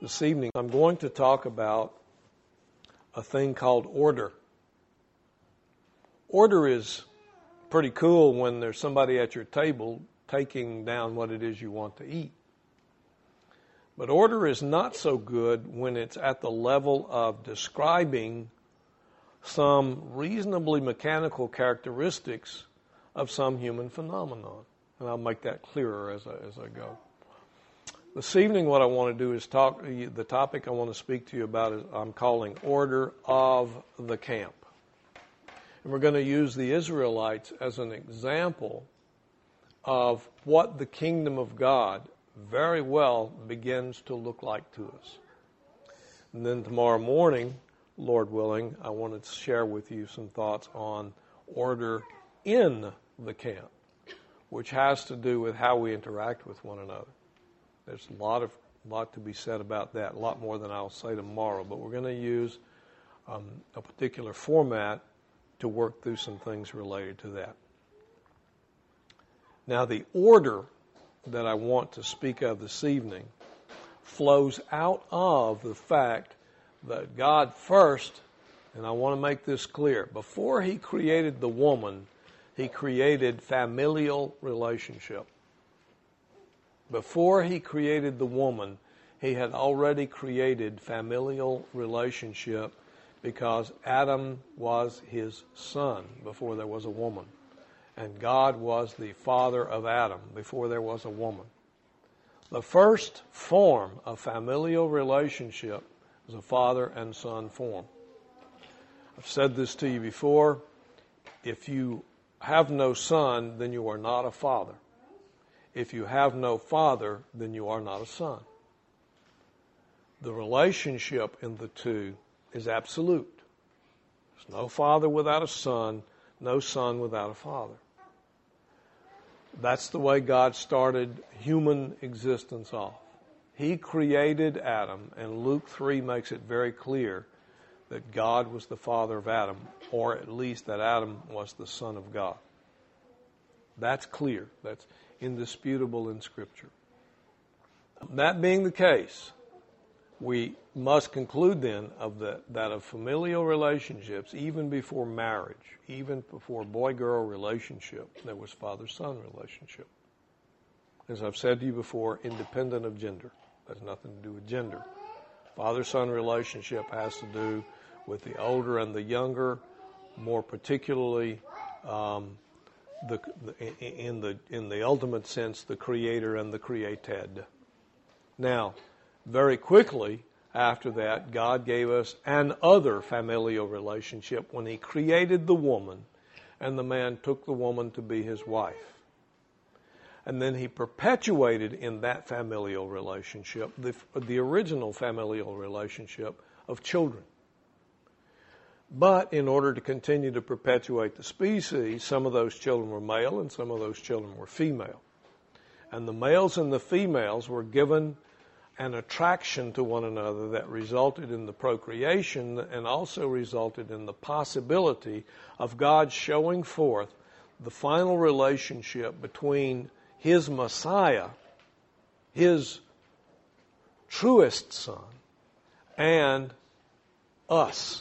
This evening I'm going to talk about a thing called order. Order is pretty cool when there's somebody at your table taking down what it is you want to eat. But order is not so good when it's at the level of describing some reasonably mechanical characteristics of some human phenomenon. And I'll make that clearer as I go. This evening what I want to do is the topic I want to speak to you about is I'm calling order of the camp. And we're going to use the Israelites as an example of what the kingdom of God very well begins to look like to us. And then tomorrow morning, Lord willing, I want to share with you some thoughts on order in the camp, which has to do with how we interact with one another. There's a lot to be said about that, a lot more than I'll say tomorrow, but we're going to use a particular format to work through some things related to that. Now, the order that I want to speak of this evening flows out of the fact that God first, and I want to make this clear, before He created the woman, He created familial relationship. Before He created the woman, He had already created familial relationship because Adam was His son before there was a woman. And God was the father of Adam before there was a woman. The first form of familial relationship is a father and son form. I've said this to you before. If you have no son, then you are not a father. If you have no father, then you are not a son. The relationship in the two is absolute. There's no father without a son, no son without a father. That's the way God started human existence off. He created Adam, and Luke 3 makes it very clear that God was the father of Adam, or at least that Adam was the son of God. That's clear. That's indisputable in Scripture. That being the case, we must conclude then that of familial relationships, even before marriage, even before boy-girl relationship, there was father-son relationship. As I've said to you before, independent of gender. Has nothing to do with gender. Father-son relationship has to do with the older and the younger, more particularly in the ultimate sense, the creator and the created. Now, very quickly after that, God gave us an other familial relationship when He created the woman, and the man took the woman to be his wife. And then He perpetuated in that familial relationship the original familial relationship of children. But in order to continue to perpetuate the species, some of those children were male and some of those children were female. And the males and the females were given an attraction to one another that resulted in the procreation and also resulted in the possibility of God showing forth the final relationship between His Messiah, His truest Son, and us.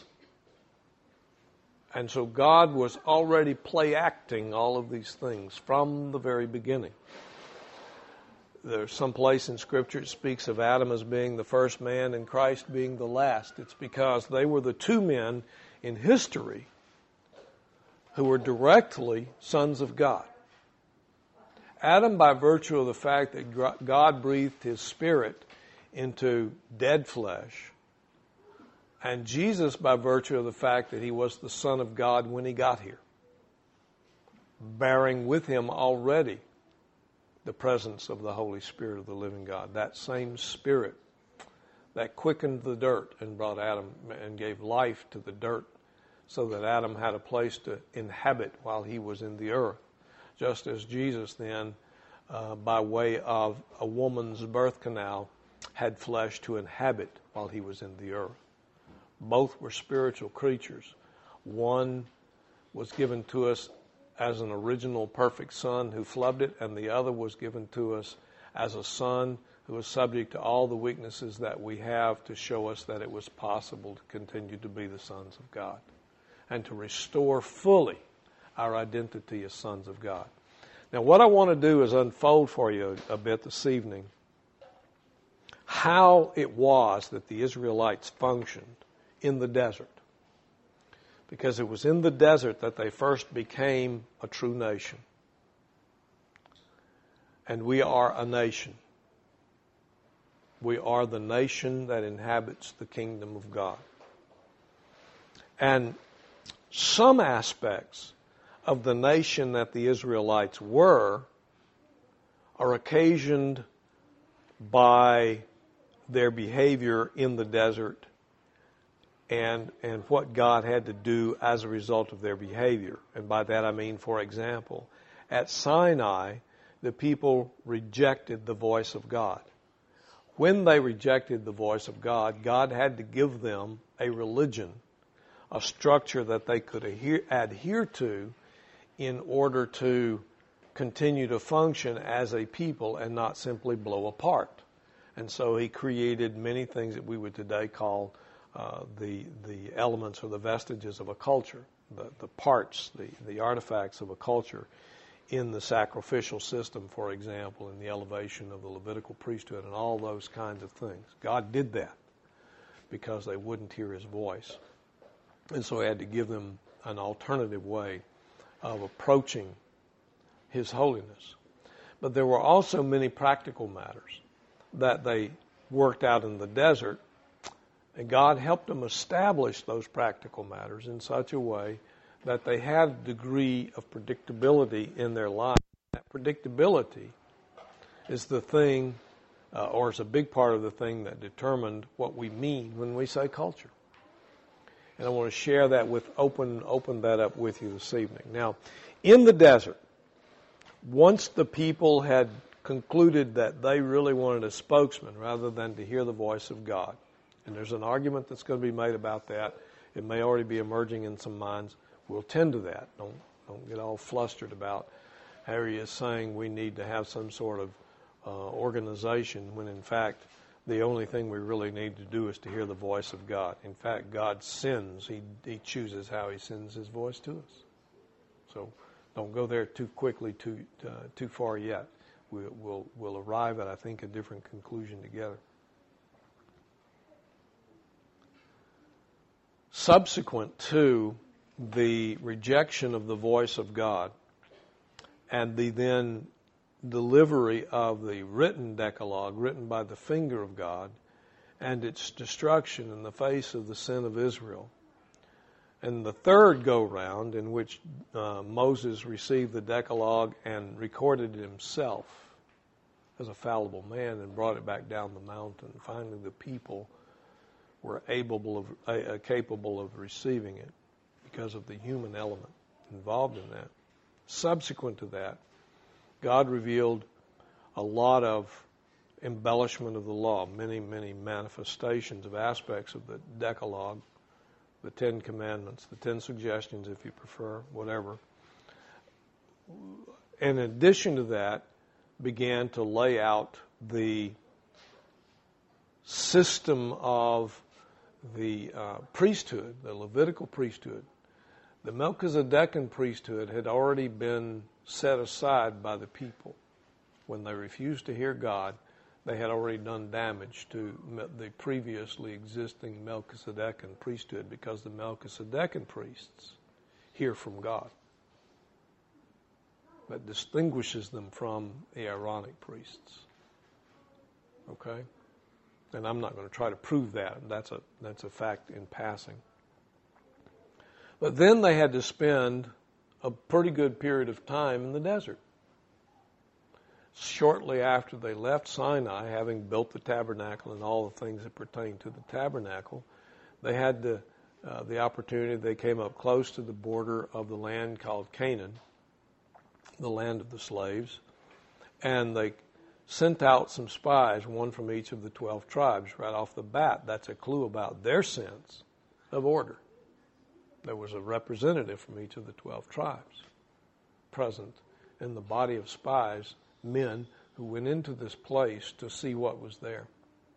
And so God was already play-acting all of these things from the very beginning. There's some place in Scripture it speaks of Adam as being the first man and Christ being the last. It's because they were the two men in history who were directly sons of God. Adam, by virtue of the fact that God breathed His Spirit into dead flesh, and Jesus by virtue of the fact that He was the Son of God when He got here, bearing with Him already the presence of the Holy Spirit of the living God. That same Spirit that quickened the dirt and brought Adam and gave life to the dirt so that Adam had a place to inhabit while he was in the earth. Just as Jesus then, by way of a woman's birth canal, had flesh to inhabit while He was in the earth. Both were spiritual creatures. One was given to us as an original perfect Son who flubbed it, and the other was given to us as a son who was subject to all the weaknesses that we have to show us that it was possible to continue to be the sons of God and to restore fully our identity as sons of God. Now, what I want to do is unfold for you a bit this evening how it was that the Israelites functioned in the desert. Because it was in the desert that they first became a true nation. And we are a nation. We are the nation that inhabits the kingdom of God. And some aspects of the nation that the Israelites were are occasioned by their behavior in the desert and what God had to do as a result of their behavior. And by that I mean, for example, at Sinai, the people rejected the voice of God. When they rejected the voice of God, God had to give them a religion, a structure that they could adhere to in order to continue to function as a people and not simply blow apart. And so he created many things that we would today call the elements or the vestiges of a culture, the parts, the artifacts of a culture in the sacrificial system, for example, in the elevation of the Levitical priesthood and all those kinds of things. God did that because they wouldn't hear his voice. And so he had to give them an alternative way of approaching his holiness. But there were also many practical matters that they worked out in the desert, and God helped them establish those practical matters in such a way that they had a degree of predictability in their life. That predictability is the thing, or is a big part of the thing that determined what we mean when we say culture. And I want to share that with, open that up with you this evening. Now, in the desert, once the people had concluded that they really wanted a spokesman rather than to hear the voice of God, and there's an argument that's going to be made about that. It may already be emerging in some minds. We'll tend to that. Don't get all flustered about Harry is saying we need to have some sort of organization when in fact the only thing we really need to do is to hear the voice of God. In fact, God sends. He chooses how he sends his voice to us. So don't go there too quickly, too far yet. We'll arrive at, I think, a different conclusion together. Subsequent to the rejection of the voice of God and the then delivery of the written Decalogue, written by the finger of God, and its destruction in the face of the sin of Israel, and the third go-round in which Moses received the Decalogue and recorded it himself as a fallible man and brought it back down the mountain. Finally, the people were capable of receiving it because of the human element involved in that. Subsequent to that, God revealed a lot of embellishment of the law, many, many manifestations of aspects of the Decalogue, the 10 Commandments, the 10 Suggestions, if you prefer, whatever. In addition to that, began to lay out the system of the priesthood, the Levitical priesthood. The Melchizedekan priesthood had already been set aside by the people. When they refused to hear God, they had already done damage to the previously existing Melchizedekan priesthood because the Melchizedekan priests hear from God. That distinguishes them from the Aaronic priests. Okay? And I'm not going to try to prove that. That's a fact in passing. But then they had to spend a pretty good period of time in the desert. Shortly after they left Sinai, having built the tabernacle and all the things that pertain to the tabernacle, they had the opportunity. They came up close to the border of the land called Canaan, the land of the slaves, and they sent out some spies, one from each of the 12 tribes. Right off the bat, that's a clue about their sense of order. There was a representative from each of the 12 tribes present in the body of spies, men who went into this place to see what was there.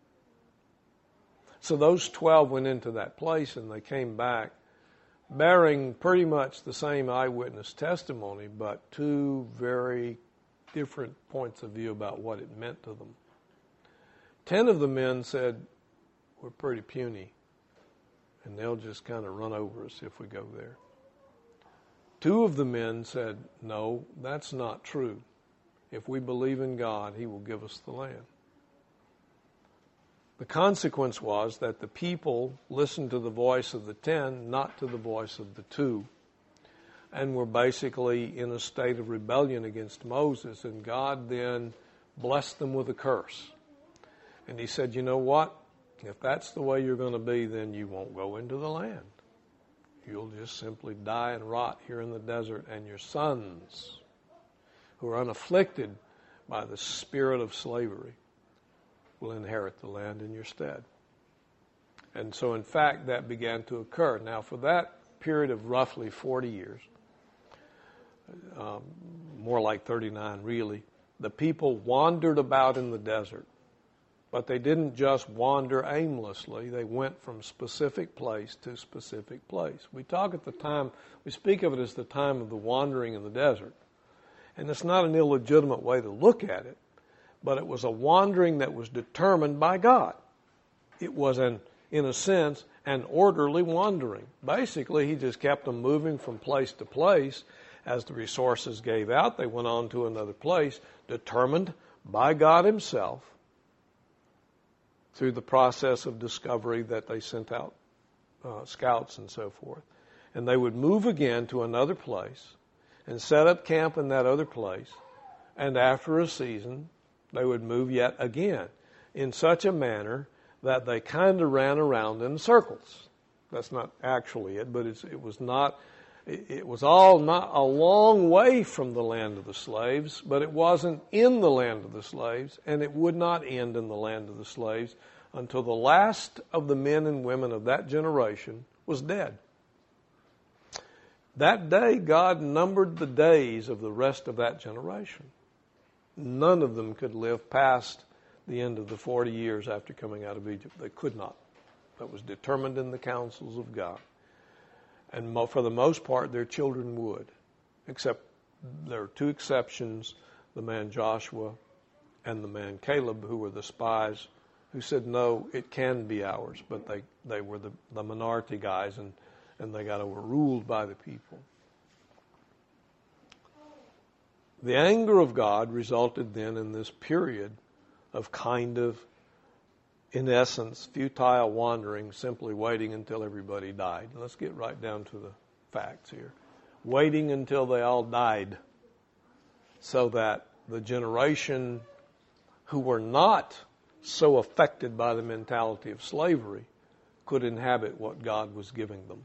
So those 12 went into that place, and they came back bearing pretty much the same eyewitness testimony, but two very different points of view about what it meant to them. 10 of the men said, we're pretty puny, and they'll just kind of run over us if we go there. 2 of the men said, no, that's not true. If we believe in God, He will give us the land. The consequence was that the people listened to the voice of the 10, not to the voice of the 2, and were basically in a state of rebellion against Moses, and God then blessed them with a curse. And He said, you know what? If that's the way you're going to be, then you won't go into the land. You'll just simply die and rot here in the desert, and your sons, who are unafflicted by the spirit of slavery, will inherit the land in your stead. And so, in fact, that began to occur. Now, for that period of roughly 40 years, more like 39 really, the people wandered about in the desert. But they didn't just wander aimlessly. They went from specific place to specific place. We speak of it as the time of the wandering in the desert. And it's not an illegitimate way to look at it, but it was a wandering that was determined by God. It was, in a sense, an orderly wandering. Basically, He just kept them moving from place to place. As the resources gave out, they went on to another place, determined by God Himself through the process of discovery that they sent out scouts and so forth. And they would move again to another place and set up camp in that other place. And after a season, they would move yet again in such a manner that they kind of ran around in circles. That's not actually it, but it was all not a long way from the land of the slaves, but it wasn't in the land of the slaves, and it would not end in the land of the slaves until the last of the men and women of that generation was dead. That day, God numbered the days of the rest of that generation. None of them could live past the end of the 40 years after coming out of Egypt. They could not. That was determined in the counsels of God. And for the most part, their children would. Except there are 2 exceptions, the man Joshua and the man Caleb, who were the spies, who said, no, it can be ours. But they were the minority guys, and they got overruled by the people. The anger of God resulted then in this period of kind of, in essence, futile wandering, simply waiting until everybody died. Let's get right down to the facts here. Waiting until they all died so that the generation who were not so affected by the mentality of slavery could inhabit what God was giving them.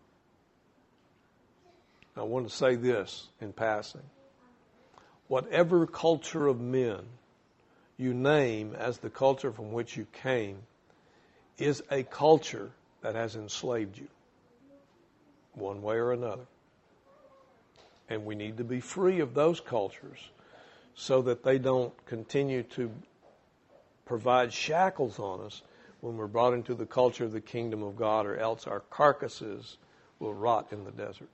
I want to say this in passing. Whatever culture of men you name as the culture from which you came is a culture that has enslaved you, one way or another. And we need to be free of those cultures so that they don't continue to provide shackles on us when we're brought into the culture of the kingdom of God, or else our carcasses will rot in the desert.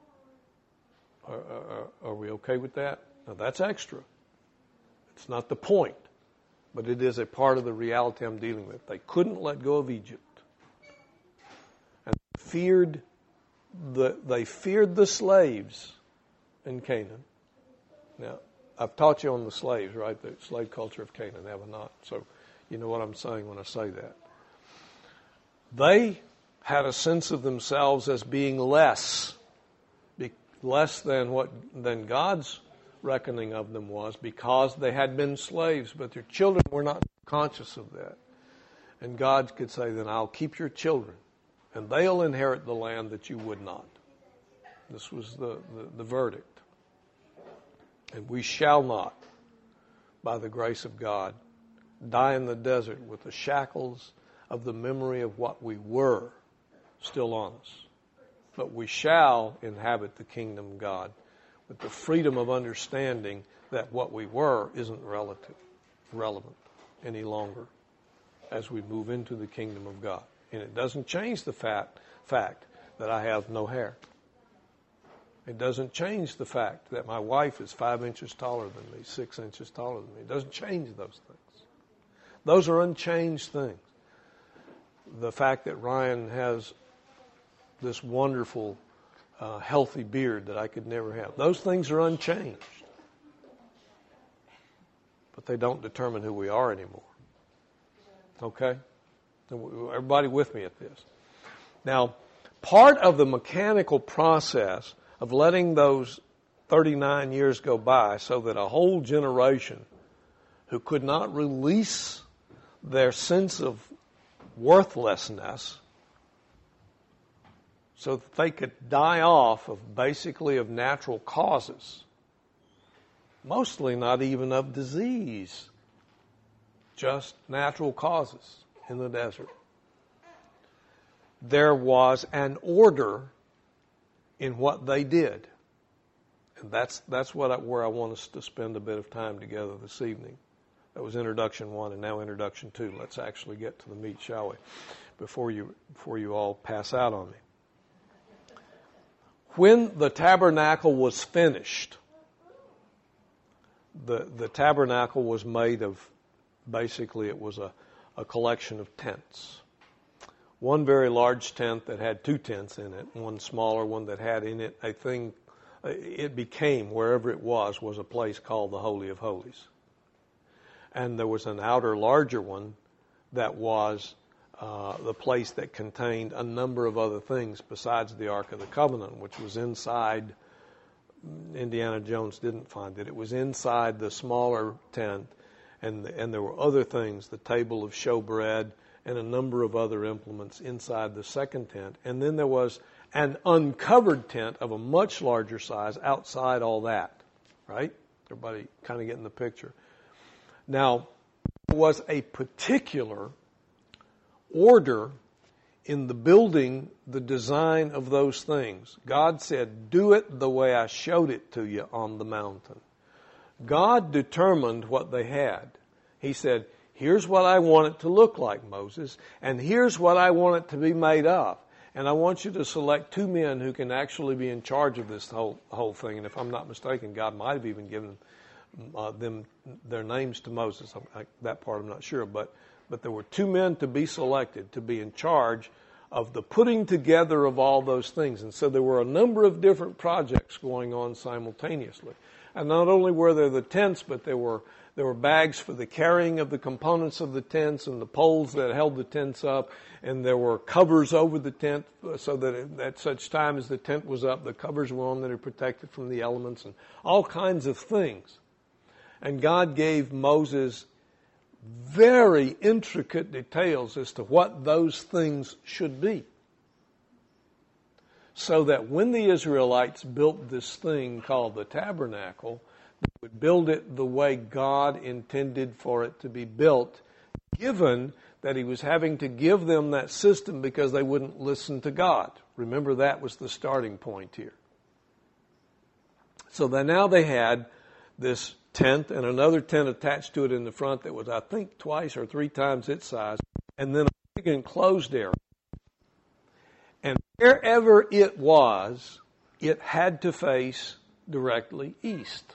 Are we okay with that? Now that's extra. It's not the point, but it is a part of the reality I'm dealing with. They couldn't let go of Egypt. And they feared the slaves in Canaan. Now, I've taught you on the slaves, right? The slave culture of Canaan, have I not? So you know what I'm saying when I say that. They had a sense of themselves as being less than God's reckoning of them was, because they had been slaves, but their children were not conscious of that. And God could say, then I'll keep your children, and they'll inherit the land that you would not. This was the verdict. And we shall not, by the grace of God, die in the desert with the shackles of the memory of what we were still on us. But we shall inhabit the kingdom of God but the freedom of understanding that what we were isn't relevant any longer as we move into the kingdom of God. And it doesn't change the fact that I have no hair. It doesn't change the fact that my wife is 5 inches taller than me, 6 inches taller than me. It doesn't change those things. Those are unchanged things. The fact that Ryan has this wonderful, healthy beard that I could never have. Those things are unchanged. But they don't determine who we are anymore. Okay? Everybody with me at this? Now, part of the mechanical process of letting those 39 years go by so that a whole generation who could not release their sense of worthlessness so that they could die off of basically of natural causes, mostly not even of disease, just natural causes in the desert. There was an order in what they did. And that's where I want us to spend a bit of time together this evening. That was introduction 1 and now introduction 2. Let's actually get to the meat, shall we? Before you all pass out on me. When the tabernacle was finished, the tabernacle was made of, basically it was a collection of tents. One very large tent that had 2 tents in it, one smaller one that had in it a thing. It became, wherever it was a place called the Holy of Holies. And there was an outer larger one that was the place that contained a number of other things besides the Ark of the Covenant, which was inside. Indiana Jones didn't find it. It was inside the smaller tent, and there were other things, the table of showbread, and a number of other implements inside the second tent. And then there was an uncovered tent of a much larger size outside all that. Right? Everybody kind of getting the picture. Now, there was a particular order in the building, the design of those things. God said, do it the way I showed it to you on the mountain. God determined what they had. He said, here's what I want it to look like, Moses, and here's what I want it to be made of. And I want you to select 2 men who can actually be in charge of this whole thing. And if I'm not mistaken, God might have even given them their names to Moses. That part I'm not sure. But there were 2 men to be selected to be in charge of the putting together of all those things. And so there were a number of different projects going on simultaneously. And not only were there the tents, but there were bags for the carrying of the components of the tents and the poles that held the tents up, and there were covers over the tent so that at such time as the tent was up, the covers were on that are protected from the elements and all kinds of things. And God gave Moses very intricate details as to what those things should be. So that when the Israelites built this thing called the tabernacle, they would build it the way God intended for it to be built, given that he was having to give them that system because they wouldn't listen to God. Remember, that was the starting point here. So now they had this tent and another tent attached to it in the front that was, I think, 2 or 3 times its size, and then a big enclosed area. And wherever it was, it had to face directly east.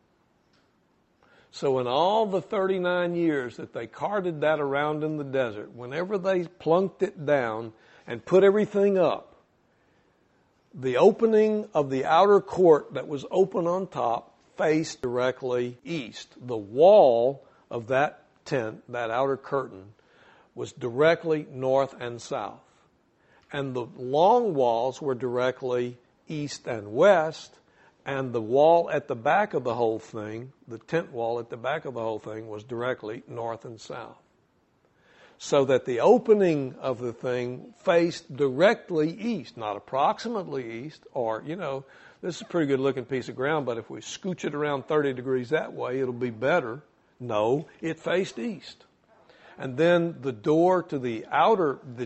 So in all the 39 years that they carted that around in the desert, whenever they plunked it down and put everything up, the opening of the outer court that was open on top faced directly east. The wall of that tent, that outer curtain, was directly north and south. And the long walls were directly east and west, and the wall at the back of the whole thing, the tent wall at the back of the whole thing, was directly north and south. So that the opening of the thing faced directly east, not approximately east, or, this is a pretty good looking piece of ground, but if we scooch it around 30 degrees that way, it'll be better. No, it faced east. And then the door to the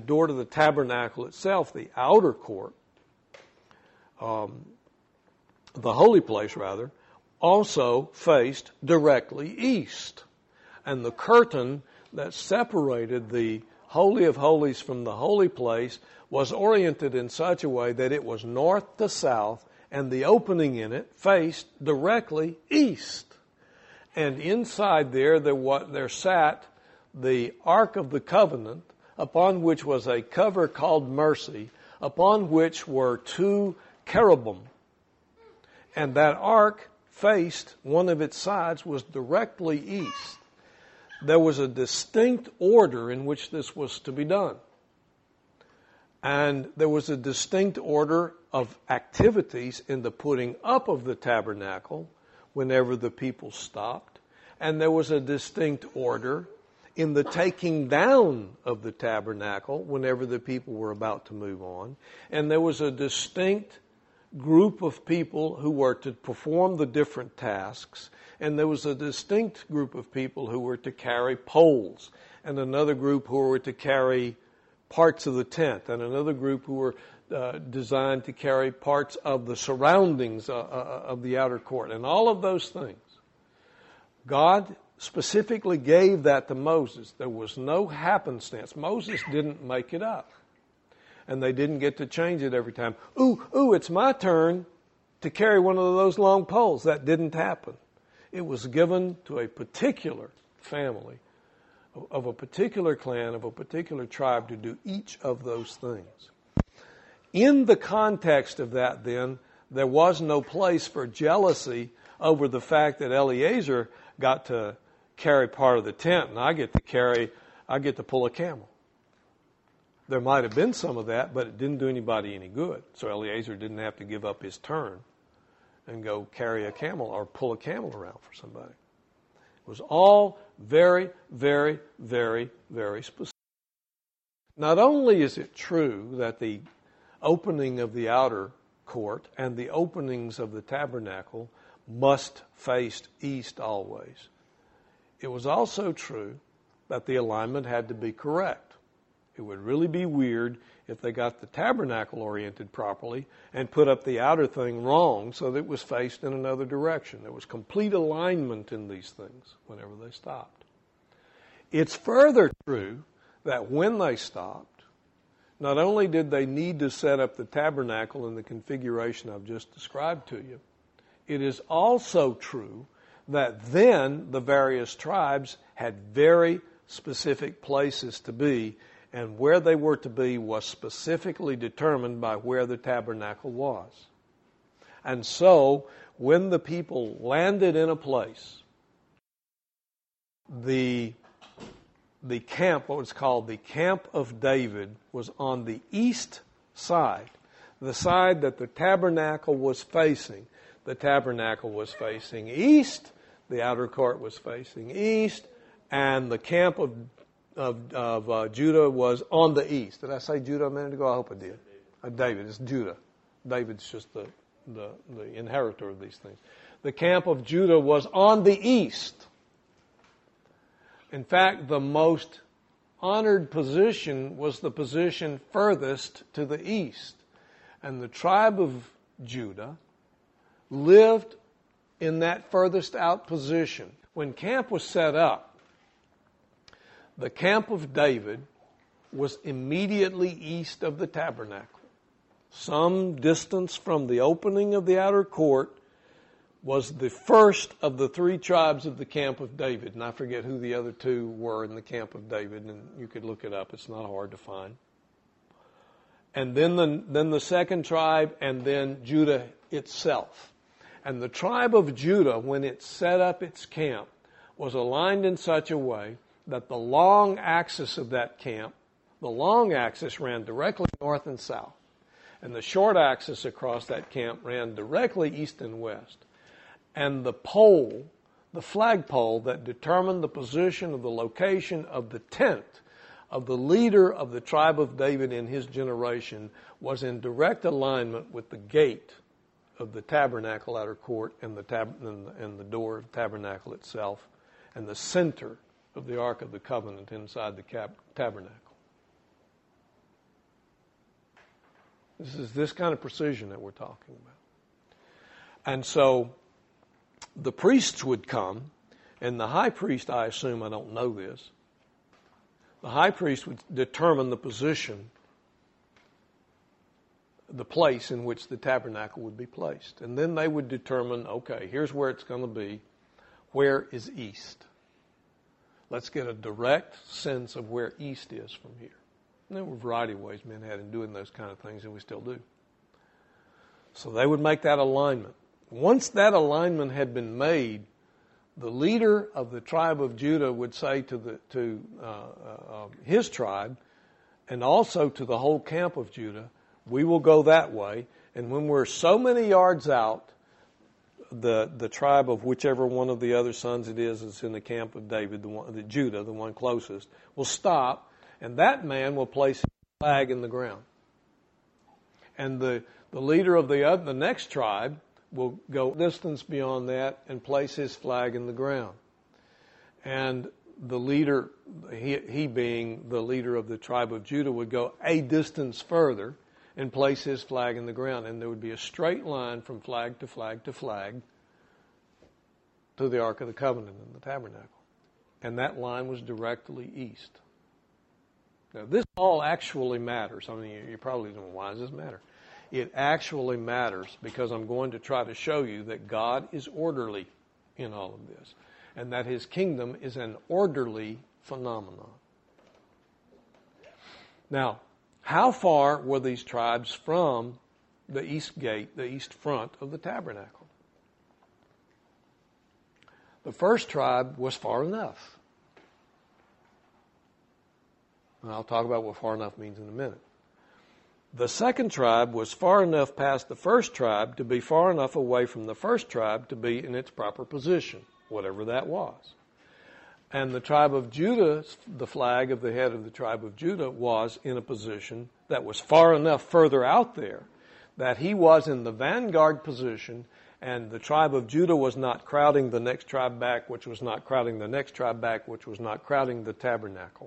tabernacle itself, the outer court, the holy place rather, also faced directly east. And the curtain that separated the Holy of Holies from the holy place was oriented in such a way that it was north to south, and the opening in it faced directly east. And inside there sat the Ark of the Covenant, upon which was a cover called mercy, upon which were 2 cherubim. And that ark faced, one of its sides was directly east. There was a distinct order in which this was to be done. And there was a distinct order of activities in the putting up of the tabernacle whenever the people stopped. And there was a distinct order in the taking down of the tabernacle whenever the people were about to move on. And there was a distinct group of people who were to perform the different tasks. And there was a distinct group of people who were to carry poles, and another group who were to carry parts of the tent, and another group who were designed to carry parts of the surroundings of the outer court, and all of those things. God specifically gave that to Moses. There was no happenstance. Moses didn't make it up. And they didn't get to change it every time. Ooh, it's my turn to carry one of those long poles. That didn't happen. It was given to a particular family, of a particular clan, of a particular tribe to do each of those things. In the context of that, then, there was no place for jealousy over the fact that Eleazar got to carry part of the tent and I get to pull a camel. There might have been some of that, but it didn't do anybody any good. So Eleazar didn't have to give up his turn and go carry a camel or pull a camel around for somebody. It was all very, very, very, very specific. Not only is it true that the opening of the outer court and the openings of the tabernacle must face east always, it was also true that the alignment had to be correct. It would really be weird if they got the tabernacle oriented properly and put up the outer thing wrong so that it was faced in another direction. There was complete alignment in these things whenever they stopped. It's further true that when they stopped, not only did they need to set up the tabernacle in the configuration I've just described to you, it is also true that then the various tribes had very specific places to be, and where they were to be was specifically determined by where the tabernacle was. And so, when the people landed in a place, the camp, what was called the Camp of David, was on the east side, the side that the tabernacle was facing. The tabernacle was facing east, the outer court was facing east, and the camp of Judah was on the east. Did I say Judah a minute ago? I hope I did. David. It's Judah. David's just the inheritor of these things. The camp of Judah was on the east. In fact, the most honored position was the position furthest to the east. And the tribe of Judah lived in that furthest out position. When camp was set up, the camp of David was immediately east of the tabernacle. Some distance from the opening of the outer court was the first of the 3 tribes of the camp of David. And I forget who the other 2 were in the camp of David, and you could look it up. It's not hard to find. And then the second tribe, and then Judah itself. And the tribe of Judah, when it set up its camp, was aligned in such a way that the long axis of that camp, the long axis ran directly north and south. And the short axis across that camp ran directly east and west. And the pole, the flagpole that determined the position of the location of the tent of the leader of the tribe of David in his generation, was in direct alignment with the gate of the tabernacle outer court and the door of the tabernacle itself, and the center of the Ark of the Covenant inside the tabernacle. This is this kind of precision that we're talking about. And so the priests would come, and the high priest, I assume, I don't know this, the high priest would determine the position, the place in which the tabernacle would be placed. And then they would determine, okay, here's where it's going to be. Where is east? Let's get a direct sense of where east is from here. And there were a variety of ways men had in doing those kind of things, and we still do. So they would make that alignment. Once that alignment had been made, the leader of the tribe of Judah would say to his tribe, and also to the whole camp of Judah, we will go that way. And when we're so many yards out, the tribe of whichever one of the other sons it is that's in the camp of David, Judah, the one closest, will stop, and that man will place his flag in the ground. And the leader of the next tribe will go distance beyond that and place his flag in the ground. And the leader, he being the leader of the tribe of Judah, would go a distance further and place his flag in the ground. And there would be a straight line from flag to flag to flag to the Ark of the Covenant in the tabernacle. And that line was directly east. Now, this all actually matters. I mean, you're probably thinking, why does this matter? It actually matters because I'm going to try to show you that God is orderly in all of this, and that His kingdom is an orderly phenomenon. Now, how far were these tribes from the east gate, the east front of the tabernacle? The first tribe was far enough. And I'll talk about what far enough means in a minute. The second tribe was far enough past the first tribe to be far enough away from the first tribe to be in its proper position, whatever that was. And the tribe of Judah, the flag of the head of the tribe of Judah, was in a position that was far enough further out there that he was in the vanguard position, and the tribe of Judah was not crowding the next tribe back, which was not crowding the next tribe back, which was not crowding the tabernacle.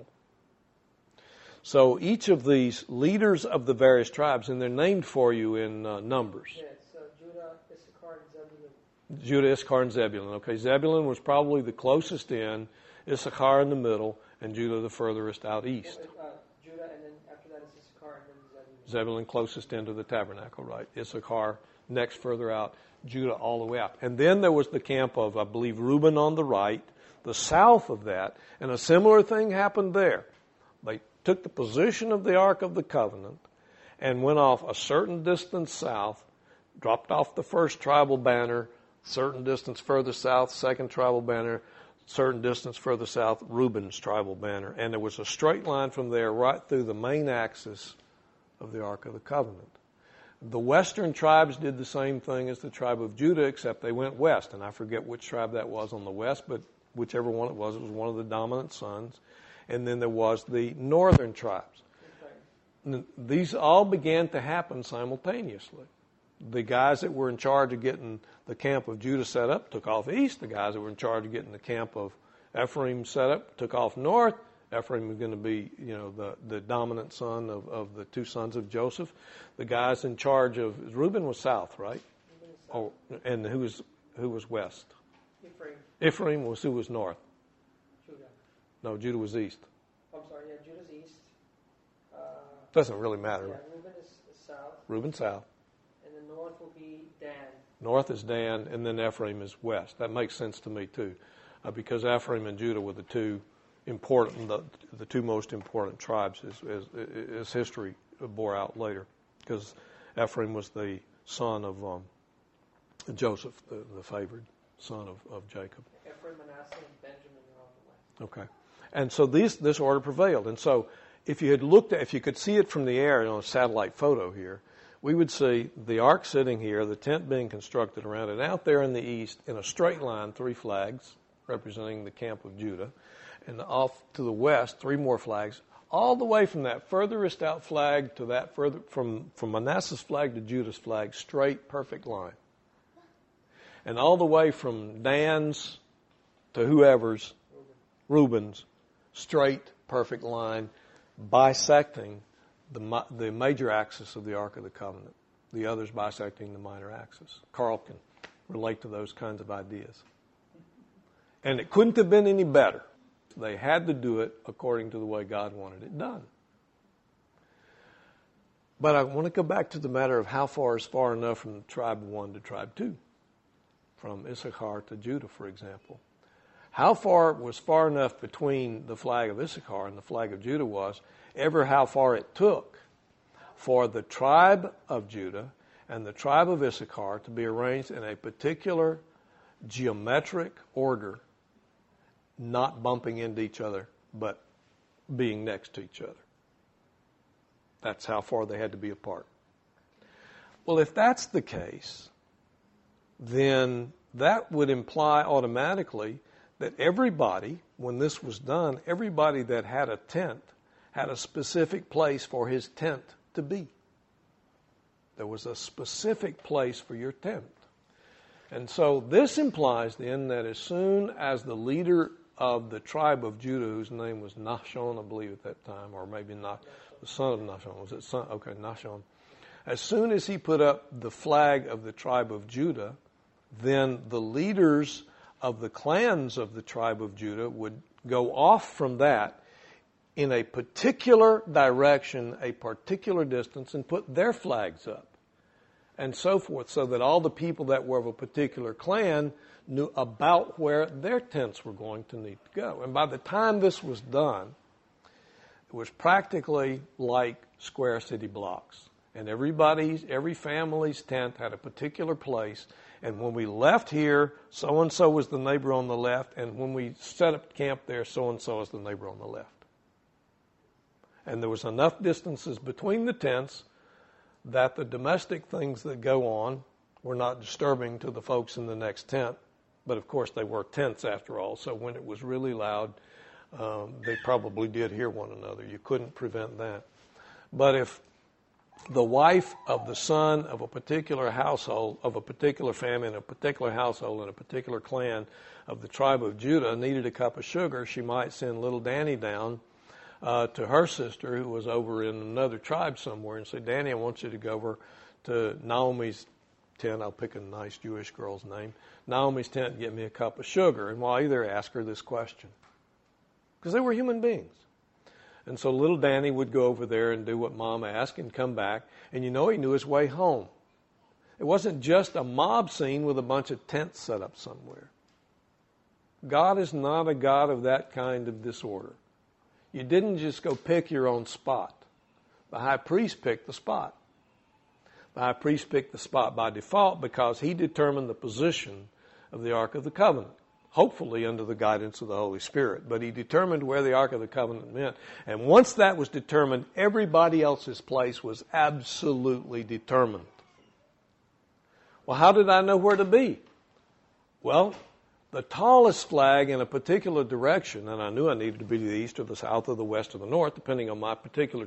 So each of these leaders of the various tribes, and they're named for you in Numbers. Yeah, so Judah, Issachar, and Zebulun. Judah, Issachar, and Zebulun. Okay, Zebulun was probably the closest in, Issachar in the middle, and Judah the furthest out east. Judah, and then after that is Issachar, and then Zebulun. Zebulun closest into the tabernacle, right? Issachar next further out, Judah all the way out. And then there was the camp of, I believe, Reuben on the right, the south of that, and a similar thing happened there. They took the position of the Ark of the Covenant and went off a certain distance south, dropped off the first tribal banner, certain distance further south, second tribal banner, certain distance further south, Reuben's tribal banner. And there was a straight line from there right through the main axis of the Ark of the Covenant. The western tribes did the same thing as the tribe of Judah, except they went west. And I forget which tribe that was on the west, but whichever one it was one of the dominant sons. And then there was the northern tribes. Okay. These all began to happen simultaneously. The guys that were in charge of getting the camp of Judah set up took off east. The guys that were in charge of getting the camp of Ephraim set up took off north. Ephraim was going to be, the dominant son of the two sons of Joseph. The guys in charge of Reuben was south, right? South. Oh, and who was west? Ephraim. Ephraim was who was north? Judah. No, Judah was east. I'm sorry, yeah, Judah's east. Doesn't really matter. Yeah, Reuben is south. Reuben south. And the north will be Dan. North is Dan, and then Ephraim is west. That makes sense to me too, because Ephraim and Judah were the two important, the two most important tribes, as history bore out later, because Ephraim was the son of Joseph, the favored son of Jacob. Ephraim, Manasseh, and Benjamin are on the west. Okay. And so this order prevailed. And so if you could see it from the air on a satellite photo here, we would see the ark sitting here, the tent being constructed around it, out there in the east in a straight line, 3 flags representing the camp of Judah, and off to the west, 3 more flags, all the way from that furthest out flag to that further, from Manasseh's flag to Judah's flag, straight, perfect line. And all the way from Dan's to whoever's, Reuben's, straight, perfect line, bisecting the major axis of the Ark of the Covenant. The others bisecting the minor axis. Carl can relate to those kinds of ideas. And it couldn't have been any better. They had to do it according to the way God wanted it done. But I want to go back to the matter of how far is far enough from tribe 1 to tribe 2, from Issachar to Judah, for example. How far was far enough between the flag of Issachar and the flag of Judah was ever how far it took for the tribe of Judah and the tribe of Issachar to be arranged in a particular geometric order, not bumping into each other, but being next to each other. That's how far they had to be apart. Well, if that's the case, then that would imply automatically that everybody, when this was done, everybody that had a tent had a specific place for his tent to be. There was a specific place for your tent. And so this implies then that as soon as the leader of the tribe of Judah, whose name was Nahshon, I believe at that time, or maybe not the son of Nahshon, was it son? Okay, Nahshon. As soon as he put up the flag of the tribe of Judah, then the leaders of the clans of the tribe of Judah would go off from that in a particular direction, a particular distance, and put their flags up, and so forth, so that all the people that were of a particular clan knew about where their tents were going to need to go. And by the time this was done, it was practically like square city blocks. And every family's tent had a particular place. And when we left here, so-and-so was the neighbor on the left. And when we set up camp there, so-and-so was the neighbor on the left. And there was enough distances between the tents that the domestic things that go on were not disturbing to the folks in the next tent. But, of course, they were tents after all. So when it was really loud, they probably did hear one another. You couldn't prevent that. But if the wife of the son of a particular household, of a particular family, in a particular household, in a particular clan of the tribe of Judah needed a cup of sugar, she might send little Danny down to her sister who was over in another tribe somewhere and say, Danny, I want you to go over to Naomi's tent. I'll pick a nice Jewish girl's name. Naomi's tent and get me a cup of sugar. And while you're there, ask her this question. Because they were human beings. And so little Danny would go over there and do what Mom asked and come back. And you know he knew his way home. It wasn't just a mob scene with a bunch of tents set up somewhere. God is not a God of that kind of disorder. You didn't just go pick your own spot. The high priest picked the spot. The high priest picked the spot by default because he determined the position of the Ark of the Covenant, hopefully under the guidance of the Holy Spirit. But he determined where the Ark of the Covenant meant. And once that was determined, everybody else's place was absolutely determined. Well, how did I know where to be? Well, the tallest flag in a particular direction, and I knew I needed to be to the east or the south or the west or the north, depending on my particular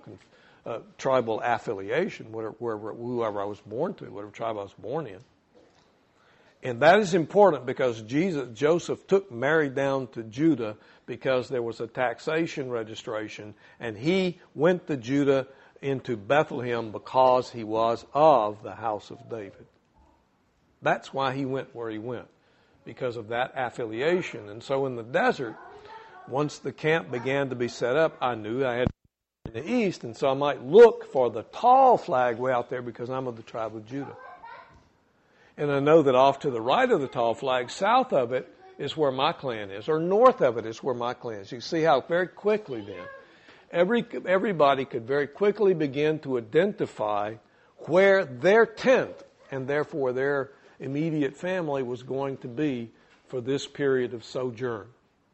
tribal affiliation, whoever I was born to, whatever tribe I was born in. And that is important because Joseph took Mary down to Judah because there was a taxation registration, and he went to Judah into Bethlehem because he was of the house of David. That's why he went where he went, because of that affiliation. And so in the desert, once the camp began to be set up, I knew I had to be in the east, and so I might look for the tall flag way out there because I'm of the tribe of Judah. And I know that off to the right of the tall flag, south of it, is where my clan is, or north of it is where my clan is. You see how very quickly then, everybody could very quickly begin to identify where their tent, and therefore their immediate family, was going to be for this period of sojourn.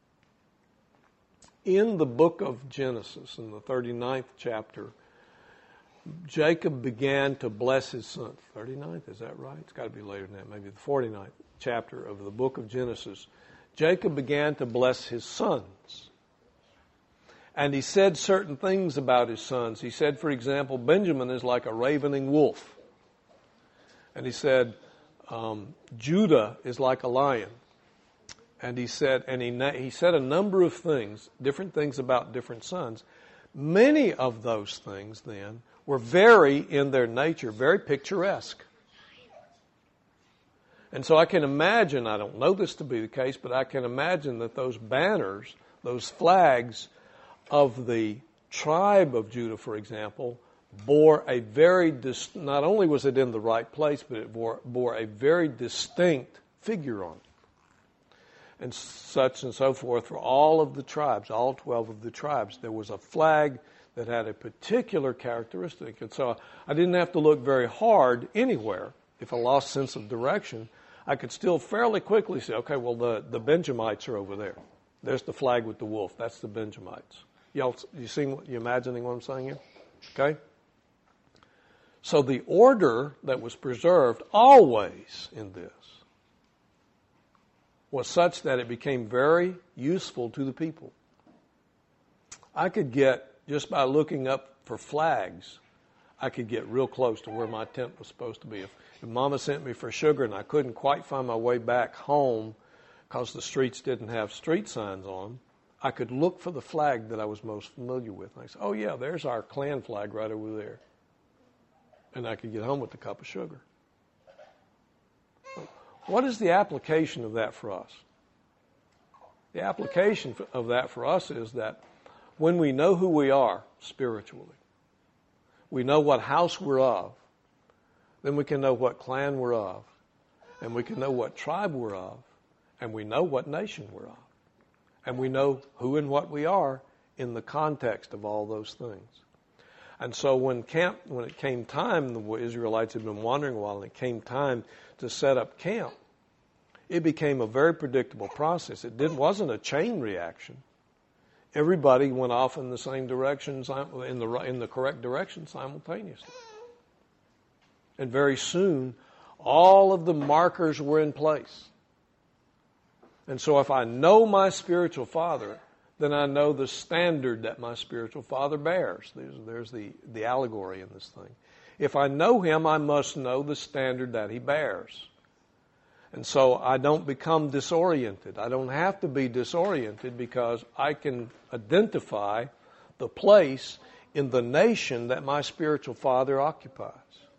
In the book of Genesis, in the 39th chapter, Jacob began to bless his son. 39th, is that right? It's got to be later than that, maybe the 49th chapter of the book of Genesis. Jacob began to bless his sons. And he said certain things about his sons. He said, for example, Benjamin is like a ravening wolf. And he said, Judah is like a lion. And he said a number of things, different things about different sons. Many of those things then were in their nature, very picturesque. And so I can imagine, I don't know this to be the case, but I can imagine that those banners, those flags of the tribe of Judah, for example, bore a very, not only was it in the right place, but it bore a very distinct figure on it. And such and so forth for all of the tribes, all 12 of the tribes. There was a flag that had a particular characteristic. And so I didn't have to look very hard anywhere. If I lost sense of direction, I could still fairly quickly say, okay, well, the Benjamites are over there. There's the flag with the wolf. That's the Benjamites. You imagining what I'm saying here? Okay? So the order that was preserved always in this was such that it became very useful to the people. I could get, just by looking up for flags, I could get real close to where my tent was supposed to be. If Mama sent me for sugar and I couldn't quite find my way back home because the streets didn't have street signs on them, I could look for the flag that I was most familiar with. And I said, oh yeah, there's our clan flag right over there. And I could get home with a cup of sugar. What is the application of that for us? The application of that for us is that when we know who we are spiritually, we know what house we're of, then we can know what clan we're of, and we can know what tribe we're of, and we know what nation we're of. And we know who and what we are in the context of all those things. And so when it came time, the Israelites had been wandering a while, and it came time to set up camp, it became a very predictable process. It wasn't a chain reaction. Everybody went off in the same direction, in the correct direction simultaneously. And very soon, all of the markers were in place. And so if I know my spiritual father, then I know the standard that my spiritual father bears. There's the allegory in this thing. If I know him, I must know the standard that he bears. And so I don't become disoriented. I don't have to be disoriented because I can identify the place in the nation that my spiritual father occupies.